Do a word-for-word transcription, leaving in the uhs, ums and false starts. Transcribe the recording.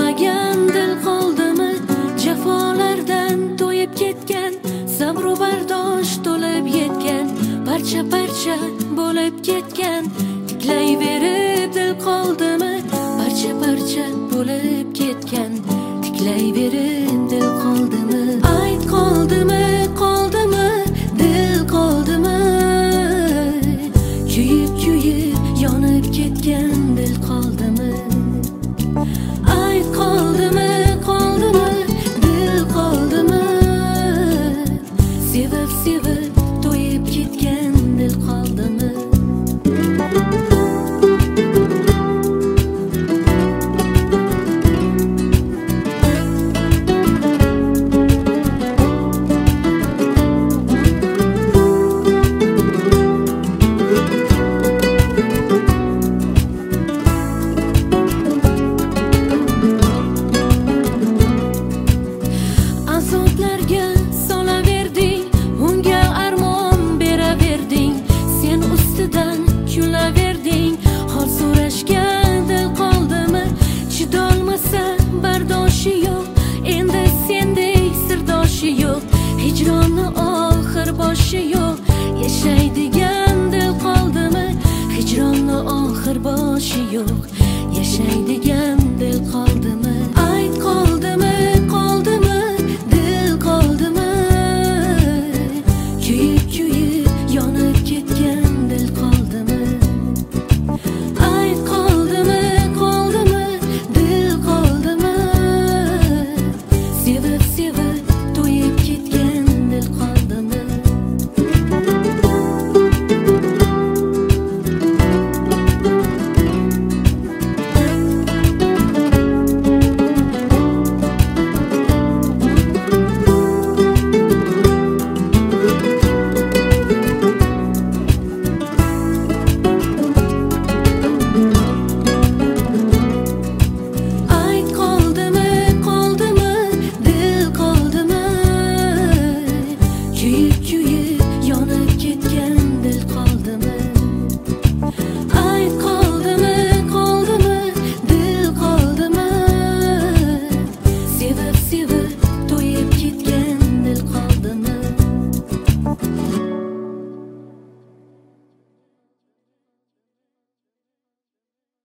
To'lmagan dil qoldimi? Jafolardan to'yib ketgan, sabr va bardosh to'lib yetgan, parcha parcha bo'lib ketgan, tiklayverib dil qoldimi? Parcha parcha bo'lib ketgan, tiklayverib dil qoldimi? Ayt, qoldimi, qoldimi, dil qoldimi? Kuyib kuyib yonib ketgan dil qoldimi? Ayt, qoldimi, qoldimi, dil qoldimi? Sevib sevib to'yib ketgan dil qoldimi? Azoblarga solaverding, unga armon beraverding, sen ustidan kulaverding. Hol so'rashga dil qoldimi? Chidolmasa bardoshi yo'q, endi sendek sirdoshi yo'q, hijronni oxir boshi yo'q. Yashaydigan dil qoldimi? Hijronni oxir boshi yo'q, yashaydigan dil qoldimi?